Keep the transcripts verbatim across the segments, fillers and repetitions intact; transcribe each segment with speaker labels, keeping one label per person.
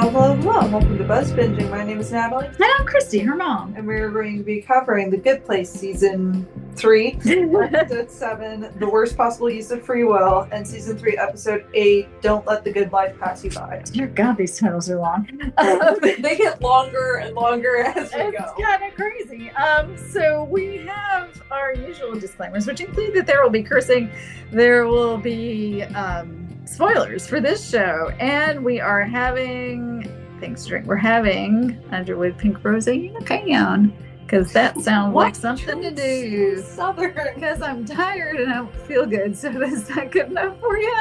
Speaker 1: Hello, hello, hello. Welcome to Buzz Binging. My name is Natalie.
Speaker 2: And I'm Christy, her mom.
Speaker 1: And we're going to be covering The Good Place Season three, Episode seven, The Worst Possible Use of Free Will, and Season three, Episode eight, Don't Let the Good Life Pass You By.
Speaker 2: Dear God, these titles are long.
Speaker 1: Um, they get longer and longer as we
Speaker 2: it's
Speaker 1: go.
Speaker 2: It's kind of crazy. Um, so we have our usual disclaimers, which include that there will be cursing, there will be um, spoilers for this show, and we are having things to drink. We're having Underwood Pink Rosé Unicorn. Because that sounds what? like something to do.
Speaker 1: Southern.
Speaker 2: Because I'm tired and I don't feel good. So is that good enough for you?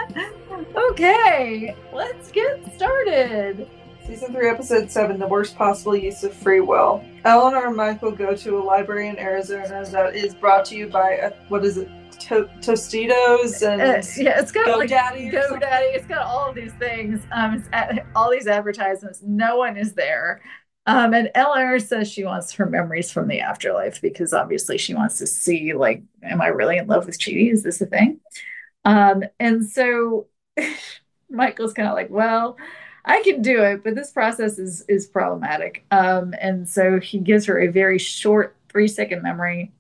Speaker 2: Okay, let's get started.
Speaker 1: Season three, Episode seven, The Worst Possible Use of Free Will. Eleanor and Michael go to a library in Arizona that is brought to you by, a, what is it, to- Tostitos and
Speaker 2: uh, yeah, it's got like
Speaker 1: GoDaddy.
Speaker 2: GoDaddy. It's got all of these things. Um, it's at, all these advertisements. No one is there. Um, and Eleanor says she wants her memories from the afterlife because obviously she wants to see, like, am I really in love with Chidi? Is this a thing? Um, and so Michael's kind of like, well, I can do it, but this process is is problematic. Um, and so he gives her a very short three second memory.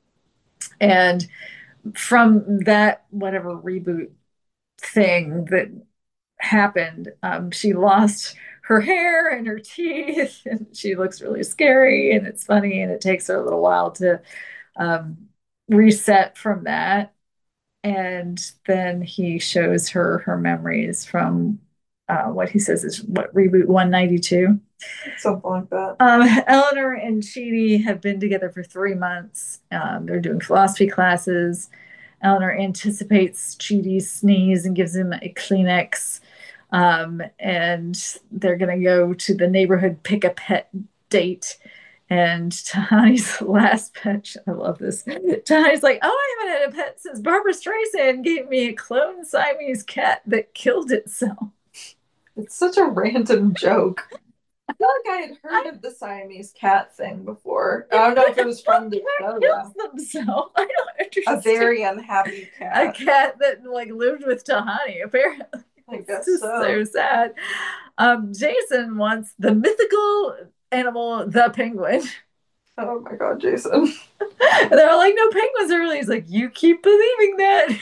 Speaker 2: And from that, whatever reboot thing that happened, um, she lost her hair and her teeth, and she looks really scary, and it's funny, and it takes her a little while to um, reset from that. And then he shows her her memories from uh, what he says is what reboot one ninety-two,
Speaker 1: something like that.
Speaker 2: Um, Eleanor and Chidi have been together for three months. Um, they're doing philosophy classes. Eleanor anticipates Chidi's sneeze and gives him a Kleenex. Um, and they're going to go to the neighborhood pick a pet date. And Tahani's last pet, I love this. Tahani's like, oh, I haven't had a pet since Barbara Streisand gave me a clone Siamese cat that killed itself.
Speaker 1: It's such a random joke. I feel like I had heard of the Siamese cat thing before. I don't know if it was from the show.
Speaker 2: Kills themselves. I don't understand.
Speaker 1: A very unhappy cat.
Speaker 2: A cat that like lived with Tahani, apparently.
Speaker 1: I guess
Speaker 2: it's
Speaker 1: so.
Speaker 2: So sad. Um, Jason wants the mythical animal, the penguin.
Speaker 1: Oh my God, Jason.
Speaker 2: They're all like, no penguins are really. He's like, you keep believing that.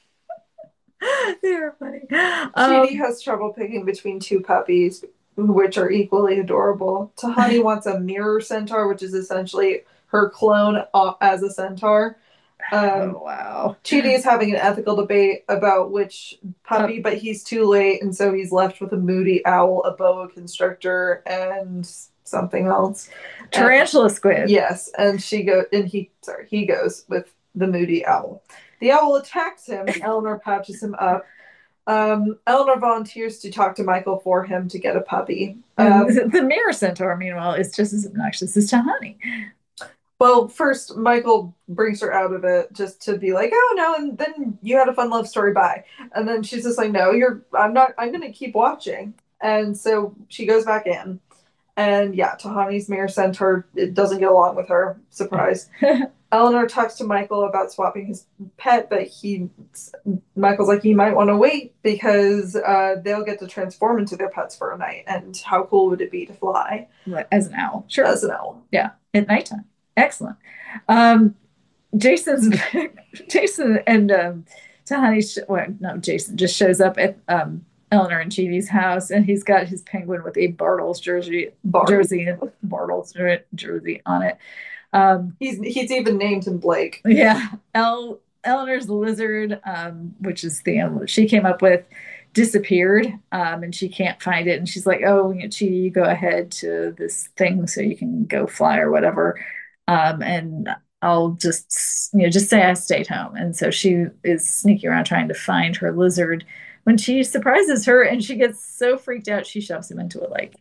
Speaker 2: They're funny.
Speaker 1: Chidi
Speaker 2: Um,
Speaker 1: has trouble picking between two puppies, which are equally adorable. Tahani wants a mirror centaur, which is essentially her clone as a centaur. Um,
Speaker 2: oh, wow.
Speaker 1: Chidi is having an ethical debate about which puppy, but he's too late, and so he's left with a moody owl, a boa constrictor, and something else.
Speaker 2: Tarantula and, squid.
Speaker 1: Yes, and she go and he sorry, he goes with the moody owl. The owl attacks him, and Eleanor patches him up. Um, Eleanor volunteers to talk to Michael for him to get a puppy. Um,
Speaker 2: the mirror centaur, meanwhile, is just as obnoxious as Tahani.
Speaker 1: Well, first, Michael brings her out of it just to be like, oh, no, and then you had a fun love story, bye. And then she's just like, no, you're, I'm not, I'm going to keep watching. And so she goes back in. And yeah, Tahani's mirror centaur, it doesn't get along with her. Surprise. Eleanor talks to Michael about swapping his pet, but he, Michael's like, he might want to wait because uh, they'll get to transform into their pets for a night. And how cool would it be to fly?
Speaker 2: As an owl. Sure.
Speaker 1: As an owl.
Speaker 2: Yeah. At nighttime. Excellent. Um, Jason's Jason and um, Tahani, sh- well, no, Jason just shows up at um, Eleanor and Chidi's house, and he's got his penguin with a Bartles jersey,
Speaker 1: Bart.
Speaker 2: jersey, Bartles jersey on it. Um,
Speaker 1: he's he's even named him Blake.
Speaker 2: Yeah, El, Eleanor's lizard, um, which is the animal that she came up with, disappeared, um, and she can't find it. And she's like, "Oh, you know, Chidi, you go ahead to this thing so you can go fly or whatever." Um, and I'll just, you know, just say I stayed home. And so she is sneaking around trying to find her lizard when she surprises her, and she gets so freaked out, she shoves him into a lake.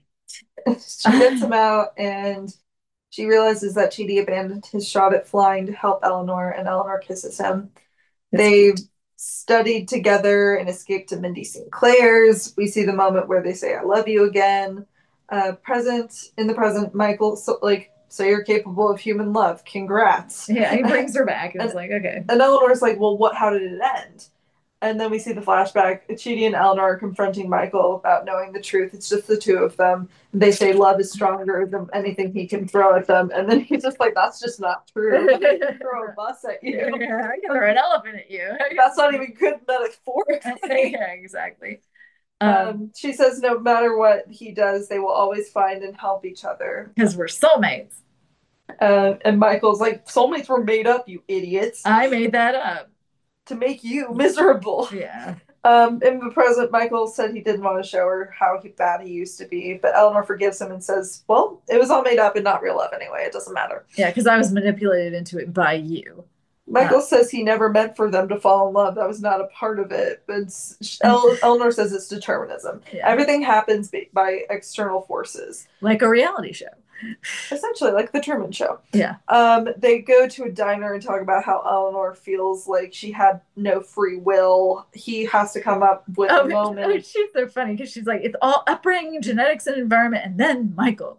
Speaker 1: She gets him out, and she realizes that Chidi abandoned his shot at flying to help Eleanor, and Eleanor kisses him. That's They've cute. Studied together and escaped to Mindy Sinclair's. We see the moment where they say, I love you again. Uh, present, in the present, Michael, so, like, so you're capable of human love. Congrats.
Speaker 2: Yeah, he brings her back and, and it's like, okay.
Speaker 1: And Eleanor's like, well, what? How did it end? And then we see the flashback. Chidi and Eleanor are confronting Michael about knowing the truth. It's just the two of them. They say love is stronger than anything he can throw at them. And then he's just like, that's just not true. I can throw a bus at you.
Speaker 2: Yeah, I can throw an elephant at you.
Speaker 1: That's not even good metaphor.
Speaker 2: Yeah, exactly.
Speaker 1: Um, um, she says no matter what he does, they will always find and help each other.
Speaker 2: Because we're soulmates.
Speaker 1: Uh, and Michael's like, soulmates were made up, you idiots.
Speaker 2: I made that up.
Speaker 1: To make you miserable.
Speaker 2: Yeah.
Speaker 1: Um, in the present, Michael said he didn't want to show her how bad he used to be, but Eleanor forgives him and says, well, it was all made up and not real love anyway. It doesn't matter.
Speaker 2: Yeah, because I was manipulated into it by you.
Speaker 1: Michael uh, says he never meant for them to fall in love. That was not a part of it. But El- Eleanor says it's determinism. Yeah. Everything happens by external forces.
Speaker 2: Like a reality show.
Speaker 1: Essentially, like the Truman Show.
Speaker 2: Yeah.
Speaker 1: Um, they go to a diner and talk about how Eleanor feels like she had no free will. He has to come up with oh, a moment.
Speaker 2: Oh, she's so funny because she's like, it's all upbringing, genetics, and environment, and then Michael.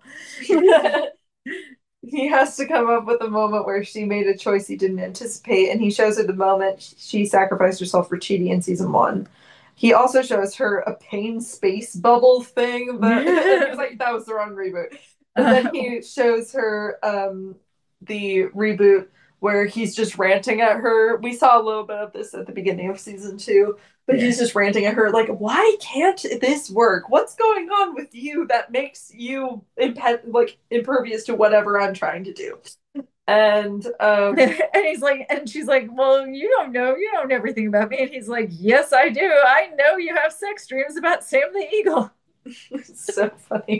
Speaker 1: He has to come up with a moment where she made a choice he didn't anticipate, and he shows her the moment she sacrificed herself for Chidi in season one. He also shows her a pain space bubble thing, but he was like, that was the wrong reboot. And then he shows her um, the reboot where he's just ranting at her. We saw a little bit of this at the beginning of season two, but yeah. He's just ranting at her like, why can't this work? What's going on with you that makes you imp- like impervious to whatever I'm trying to do? And um,
Speaker 2: and he's like, and she's like, well, you don't know, you don't know everything about me. And he's like, yes, I do. I know you have sex dreams about Sam the Eagle.
Speaker 1: So funny.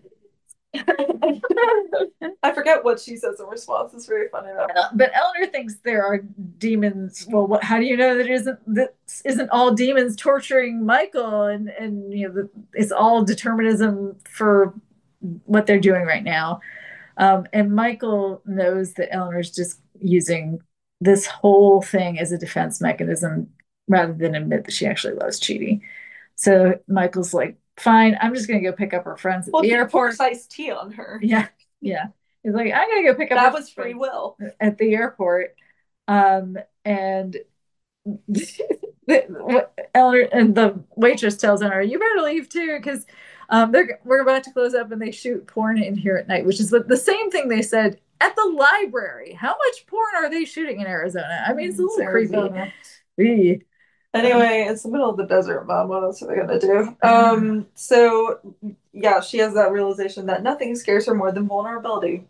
Speaker 1: I forget what she says in response. It's very funny though.
Speaker 2: But Eleanor thinks there are demons. Well, what, how do you know that it isn't that isn't all demons torturing Michael? And and you know, the, it's all determinism for what they're doing right now. Um, and Michael knows that Eleanor's just using this whole thing as a defense mechanism rather than admit that she actually loves Chidi. So Michael's like, fine, I'm just gonna go pick up her friends at
Speaker 1: well,
Speaker 2: the airport.
Speaker 1: Iced tea on her.
Speaker 2: Yeah, yeah. He's like, I'm gonna go pick up.
Speaker 1: That was free will
Speaker 2: at the airport. Um, and Eleanor and the waitress tells her, "You better leave too, because um, they're we're about to close up and they shoot porn in here at night," which is what the same thing they said at the library. How much porn are they shooting in Arizona? I mean, it's a little creepy.
Speaker 1: Anyway, it's the middle of the desert, Mom. What else are they gonna do? Um, so yeah, she has that realization that nothing scares her more than vulnerability.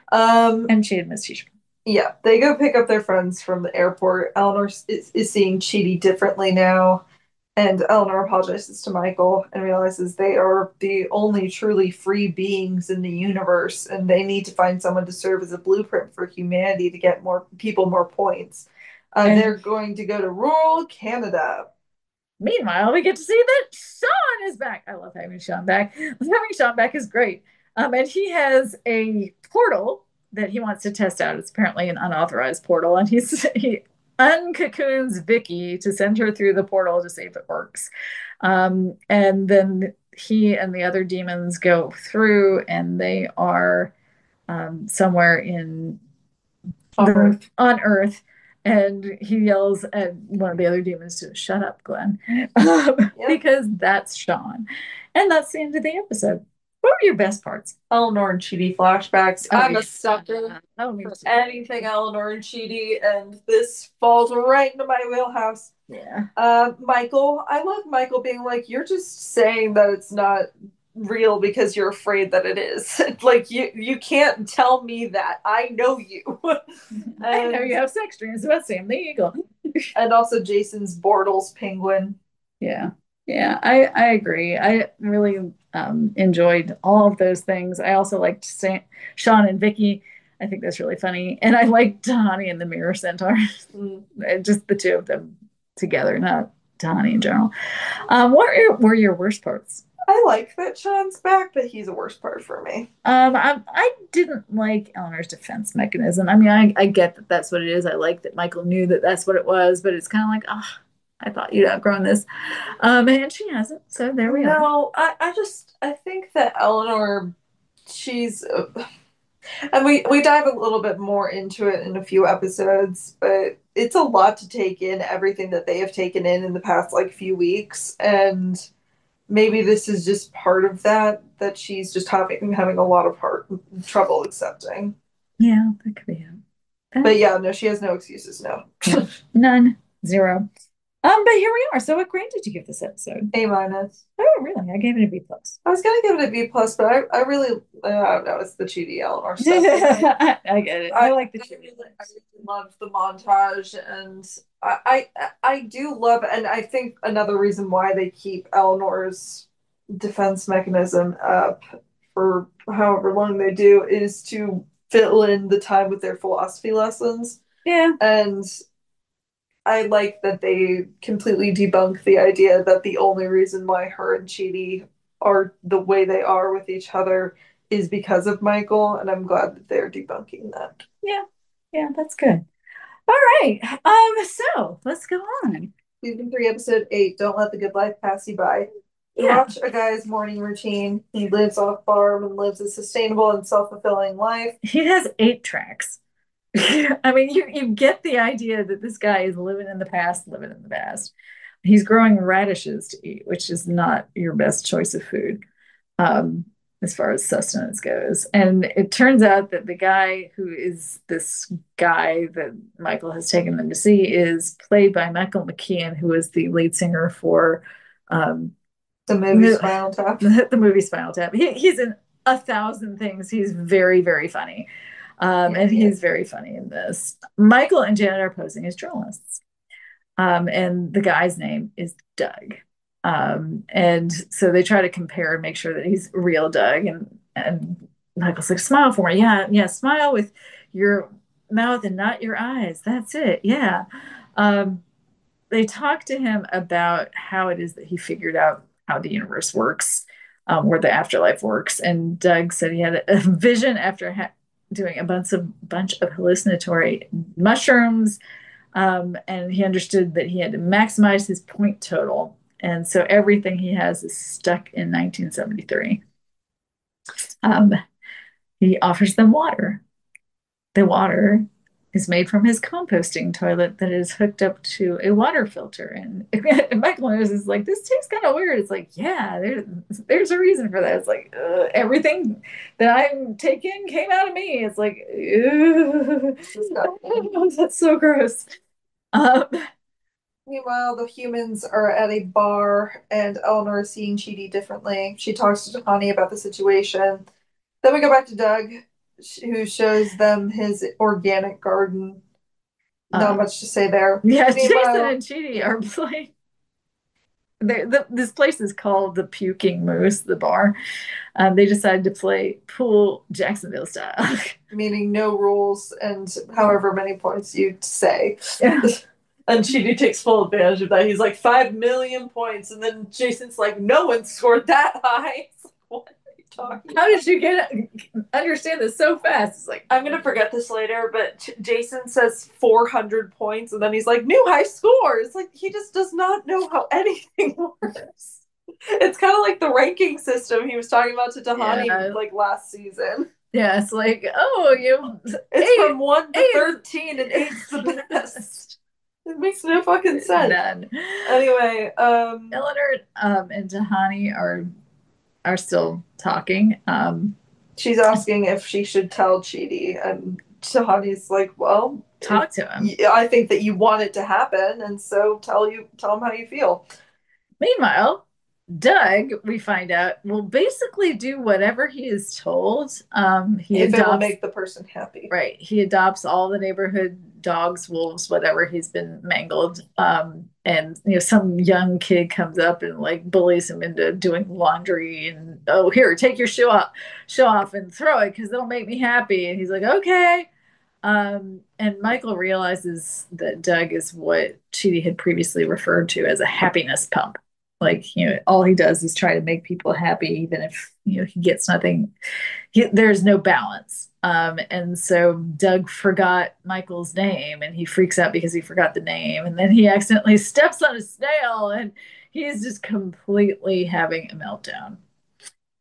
Speaker 1: Um,
Speaker 2: and she admits she's.
Speaker 1: Yeah, they go pick up their friends from the airport. Eleanor is, is seeing Chidi differently now, and Eleanor apologizes to Michael and realizes they are the only truly free beings in the universe, and they need to find someone to serve as a blueprint for humanity to get more people more points. Uh, and they're going to go to rural Canada.
Speaker 2: Meanwhile, we get to see that Sean is back. I love having Sean back. Having Sean back is great. Um, and he has a portal that he wants to test out. It's apparently an unauthorized portal, and he's he uncocoons Vicky to send her through the portal to see if it works. Um, and then he and the other demons go through, and they are um, somewhere in
Speaker 1: on
Speaker 2: the,
Speaker 1: Earth.
Speaker 2: On Earth. And he yells at one of the other demons to shut up, Glenn, um, yep. because that's Sean. And that's the end of the episode. What were your best parts?
Speaker 1: Eleanor and Chidi flashbacks. Oh, I'm
Speaker 2: yeah.
Speaker 1: a sucker
Speaker 2: oh,
Speaker 1: for anything Eleanor and Chidi, and this falls right into my wheelhouse.
Speaker 2: Yeah.
Speaker 1: Uh, Michael, I love Michael being like, you're just saying that it's not real because you're afraid that it is. Like you you can't tell me that. I know you.
Speaker 2: And, I know you have sex dreams about Sam the Eagle.
Speaker 1: And also Jason's Bortles penguin.
Speaker 2: Yeah. Yeah, I, I agree. I really um, enjoyed all of those things. I also liked Sam, Sean and Vicky. I think that's really funny. And I liked Tahani and the Mirror Centaur. Mm. Just the two of them together, not Tahani in general. Um, what were your, were your worst parts?
Speaker 1: I like that Sean's back, but he's a worst part for me.
Speaker 2: Um, I, I didn't like Eleanor's defense mechanism. I mean, I, I get that that's what it is. I like that Michael knew that that's what it was, but it's kind of like, ah, oh, I thought you'd outgrown this. Um, and she hasn't, so there we
Speaker 1: no,
Speaker 2: are.
Speaker 1: No, I, I just, I think that Eleanor, she's, uh, And we we dive a little bit more into it in a few episodes, but it's a lot to take in everything that they have taken in in the past like few weeks, and maybe this is just part of that that she's just having having a lot of heart trouble accepting.
Speaker 2: Yeah, that could be it.
Speaker 1: But
Speaker 2: That,
Speaker 1: yeah, no, she has no excuses. No.
Speaker 2: yeah, none, zero. Um, but here we are. So, what grade did you give this episode?
Speaker 1: A minus.
Speaker 2: Oh, really? I gave it a B plus.
Speaker 1: I was gonna give it a B plus, but I, I really uh, I don't know, it's the Chidi Eleanor stuff.
Speaker 2: I, I get it. I, I like the
Speaker 1: I
Speaker 2: Chidi.
Speaker 1: really, I really loved the montage, and I, I I do love, and I think another reason why they keep Eleanor's defense mechanism up for however long they do is to fill in the time with their philosophy lessons.
Speaker 2: Yeah.
Speaker 1: And I like that they completely debunk the idea that the only reason why her and Chidi are the way they are with each other is because of Michael, and I'm glad that they're debunking that.
Speaker 2: Yeah. Yeah, that's good. All right. Um, so let's go on.
Speaker 1: Season three, episode eight, Don't Let the Good Life Pass You By. We
Speaker 2: Yeah.
Speaker 1: watch a guy's morning routine. He lives on a farm and lives a sustainable and self-fulfilling life.
Speaker 2: He has eight tracks. I mean, you you get the idea that this guy is living in the past, living in the past. He's growing radishes to eat, which is not your best choice of food, um, as far as sustenance goes. And it turns out that the guy who is this guy that Michael has taken them to see is played by Michael McKean, who is the lead singer for um,
Speaker 1: The movie Spinal Tap.
Speaker 2: the, the movie Spinal Tap. He, he's in a thousand things. He's very, very funny. Um,
Speaker 1: Yeah,
Speaker 2: and
Speaker 1: yeah.
Speaker 2: he's very funny in this. Michael and Janet are posing as journalists. Um, and the guy's name is Doug. Um, and so they try to compare and make sure that he's real Doug. And, and Michael's like, smile for me. Yeah, yeah, smile with your mouth and not your eyes. That's it. Yeah. Um, they talk to him about how it is that he figured out how the universe works, um, where the afterlife works. And Doug said he had a vision after ha- doing a bunch of bunch of hallucinatory mushrooms, um, and he understood that he had to maximize his point total, and so everything he has is stuck in nineteen seventy-three. Um, he offers them water. The water is made from his composting toilet that is hooked up to a water filter. And Michael Myers is like, this tastes kind of weird. It's like, yeah, there's there's a reason for that. It's like uh, everything that I'm taking came out of me. It's like, that's so gross. Um,
Speaker 1: Meanwhile, the humans are at a bar, and Eleanor is seeing Chidi differently. She talks to Tahani about the situation. Then we go back to Doug, who shows them his organic garden. Not
Speaker 2: um,
Speaker 1: much to say there.
Speaker 2: yeah,
Speaker 1: Meanwhile,
Speaker 2: Jason and Chidi are playing. The, this place is called the Puking Moose, the bar. Um, they decided to play pool Jacksonville style.
Speaker 1: meaning no rules and however many points you say.
Speaker 2: Yeah.
Speaker 1: And Chidi takes full advantage of that. He's like, five million points. And then Jason's like, no one scored that high. It's like, what are you talking
Speaker 2: How
Speaker 1: about?
Speaker 2: did you get understand this so fast? It's like,
Speaker 1: I'm going to forget this later, but Ch- Jason says four hundred points. And then he's like, new high score. It's like, he just does not know how anything works. It's kind of like the ranking system he was talking about to Tahani
Speaker 2: Yeah.
Speaker 1: like last season.
Speaker 2: yeah, it's like, oh, you
Speaker 1: It's
Speaker 2: Eight-
Speaker 1: from one to
Speaker 2: eight-
Speaker 1: thirteen, and eight's the best. It makes no fucking sense.
Speaker 2: none.
Speaker 1: Anyway, um,
Speaker 2: Eleanor um, and Tahani are are still talking. Um,
Speaker 1: she's asking if she should tell Chidi, and Tahani's like, "Well,
Speaker 2: talk to him.
Speaker 1: y- I think that you want it to happen, and so tell you tell him how you feel."
Speaker 2: Meanwhile, Doug, we find out, will basically do whatever he is told. Um, he
Speaker 1: If it will
Speaker 2: adopts,
Speaker 1: make the person happy.
Speaker 2: right. He adopts all the neighborhood dogs, wolves, whatever. He's been mangled. Um, and you know, some young kid comes up and like bullies him into doing laundry and oh, here, take your shoe off, shoe off and throw it because they'll make me happy. And he's like, okay. Um, and Michael realizes that Doug is what Chidi had previously referred to as a happiness pump. Like, you know, all he does is try to make people happy, even if, you know, he gets nothing. He, there's no balance. Um, and so Doug forgot Michael's name and he freaks out because he forgot the name. And then he accidentally steps on a snail and he's just completely having a meltdown.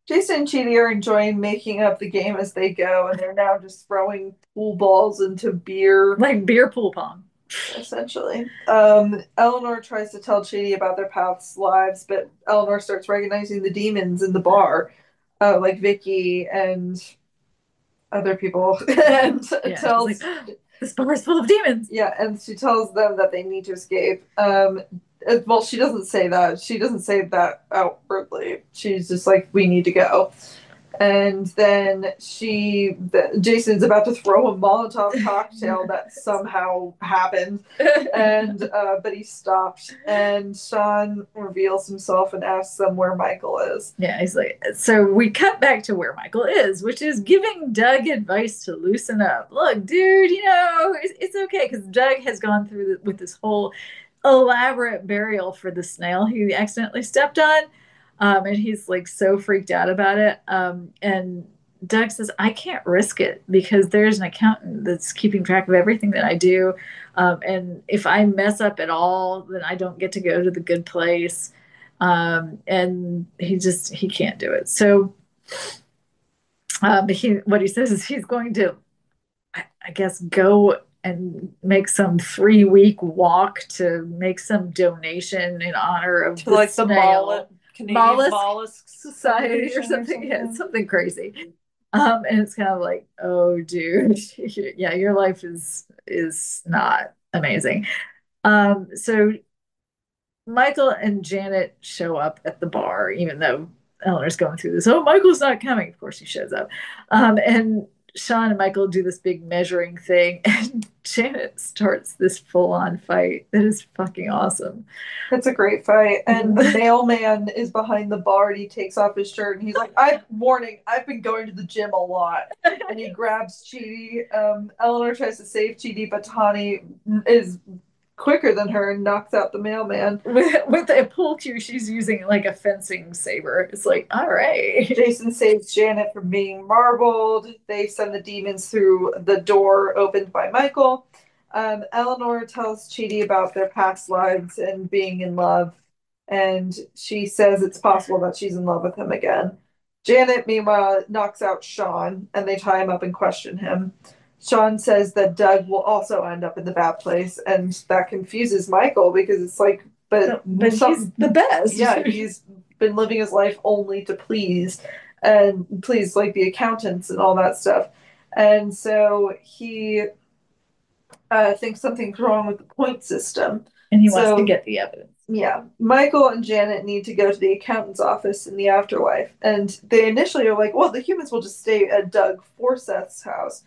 Speaker 1: Jason and Chidi are enjoying making up the game as they go, and they're now just throwing pool balls into beer,
Speaker 2: like beer pool pong.
Speaker 1: essentially. Um, Eleanor tries to tell Chidi about their past lives, but Eleanor starts recognizing the demons in the bar, uh, like Vicky and other people, and
Speaker 2: Yeah,
Speaker 1: tells
Speaker 2: like, this bar is full of demons.
Speaker 1: Yeah, and she tells them that they need to escape. Um, uh, well, she doesn't say that. She doesn't say that outwardly. She's just like, "We need to go." And then she, the, Jason's about to throw a Molotov cocktail that somehow happened, and uh, but he stopped. And Sean reveals himself and asks them where Michael is.
Speaker 2: Yeah, he's like, so we cut back to where Michael is, which is giving Doug advice to loosen up. Look, dude, you know, it's, it's okay because Doug has gone through the, with this whole elaborate burial for the snail he accidentally stepped on. Um, and he's like so freaked out about it. Um, and Doug says, I can't risk it because there's an accountant that's keeping track of everything that I do. Um, and if I mess up at all, then I don't get to go to the good place. Um, and he just, he can't do it. So um, he, what he says is he's going to, I, I guess, go and make some three week walk to make some donation in honor of
Speaker 1: To
Speaker 2: the
Speaker 1: like the
Speaker 2: snail.
Speaker 1: mollusk, Canadian
Speaker 2: Mollusk
Speaker 1: Mollusk
Speaker 2: Society or
Speaker 1: Foundation
Speaker 2: something. Yeah,
Speaker 1: something.
Speaker 2: something crazy. Um, and it's kind of like, oh, dude, yeah, your life is is not amazing. Um, so Michael and Janet show up at the bar, even though Eleanor's going through this. Oh, Michael's not coming. Of course, he shows up. Um, and Sean and Michael do this big measuring thing, and Janet starts this full on fight that is fucking awesome.
Speaker 1: It's a great fight. And the mailman is behind the bar and he takes off his shirt and he's like, I warning, I've been going to the gym a lot. And he grabs Chidi. Um, Eleanor tries to save Chidi, but Tahani is quicker than her and knocks out the mailman.
Speaker 2: With, with a pool cue, she's using like a fencing saber. It's like, all right.
Speaker 1: Jason saves Janet from being marbled. They send the demons through the door opened by Michael. Um, Eleanor tells Chidi about their past lives and being in love, and she says it's possible that she's in love with him again. Janet, meanwhile, knocks out Sean, and they tie him up and question him. Sean says that Doug will also end up in the bad place, and that confuses Michael because it's like, but,
Speaker 2: but
Speaker 1: some,
Speaker 2: he's the best.
Speaker 1: Yeah, he's been living his life only to please and please like the accountants and all that stuff. And so he uh, thinks something's wrong with the point system.
Speaker 2: And he
Speaker 1: so,
Speaker 2: wants to get the evidence.
Speaker 1: Yeah. Michael and Janet need to go to the accountant's office in the afterlife. And they initially are like, well, the humans will just stay at Doug Forsyth's house.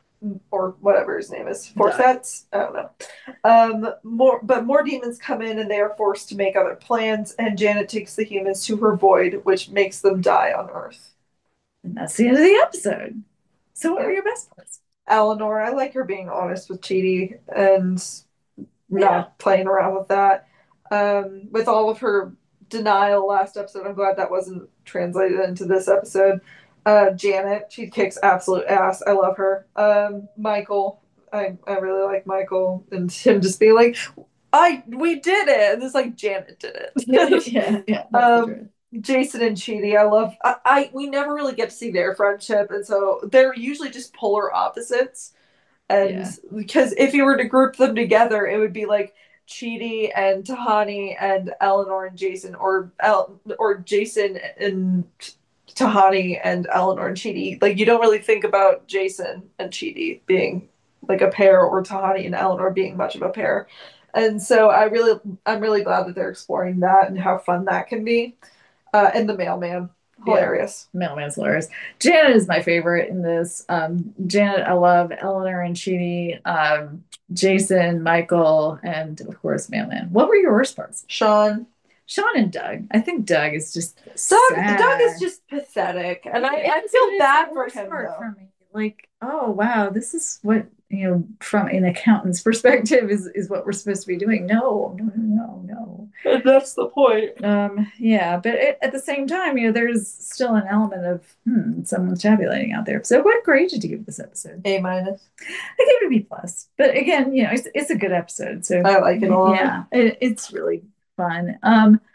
Speaker 1: Or whatever his name is, Forsyth's. I don't know. Um, more, but more demons come in, and they are forced to make other plans. And Janet takes the humans to her void, which makes them die on Earth.
Speaker 2: And that's the end of the episode. So, what yeah. were your best parts?
Speaker 1: Eleanor, I like her being honest with Chidi and not yeah. playing around with that. Um, with all of her denial last episode, I'm glad that wasn't translated into this episode. Uh, Janet, she kicks absolute ass. I love her. Um, Michael, I, I really like Michael and him just being like, I we did it, and it's like Janet did it.
Speaker 2: yeah, yeah.
Speaker 1: Um, Jason and Chidi, I love. I, I we never really get to see their friendship, and so they're usually just polar opposites. And yeah. because if you were to group them together, it would be like Chidi and Tahani and Eleanor and Jason, or El, or Jason and Tahani and Eleanor and Chidi. Like, you don't really think about Jason and Chidi being like a pair, or Tahani and Eleanor being much of a pair. And so I really, I'm really glad that they're exploring that and how fun that can be. Uh, and the mailman, hilarious.
Speaker 2: Yeah, mailman's hilarious. Janet is my favorite in this. Um, Janet, I love. Eleanor and Chidi, um, Jason, Michael, and of course, mailman. What were your worst parts?
Speaker 1: Sean.
Speaker 2: Sean and Doug. I think Doug is just
Speaker 1: Doug.
Speaker 2: sad.
Speaker 1: Doug is just pathetic, and I, I feel bad for him.
Speaker 2: For me. Like, oh wow, this is what, you know, from an accountant's perspective is is what we're supposed to be doing. No, no, no, no.
Speaker 1: And that's the point.
Speaker 2: Um, yeah, but it, at the same time, you know, there's still an element of hmm, someone's tabulating out there. So, what grade did you give this episode?
Speaker 1: A minus.
Speaker 2: I gave it a B plus. But again, you know, it's, it's a good episode. So
Speaker 1: I like it a lot.
Speaker 2: Yeah, it, it's really fun. Um,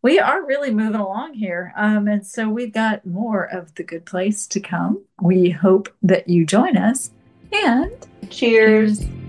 Speaker 2: we are really moving along here. Um, and so we've got more of The Good Place to come. We hope that you join us. And
Speaker 1: Cheers.
Speaker 2: cheers.